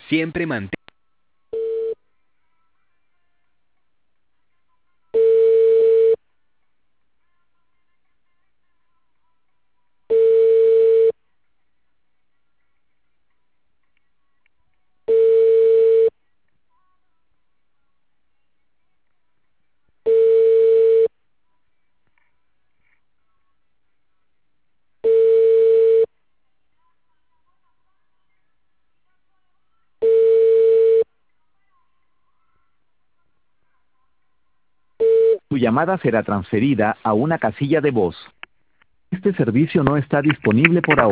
Siempre mantén. Tu llamada será transferida a una casilla de voz. Este servicio no está disponible por ahora.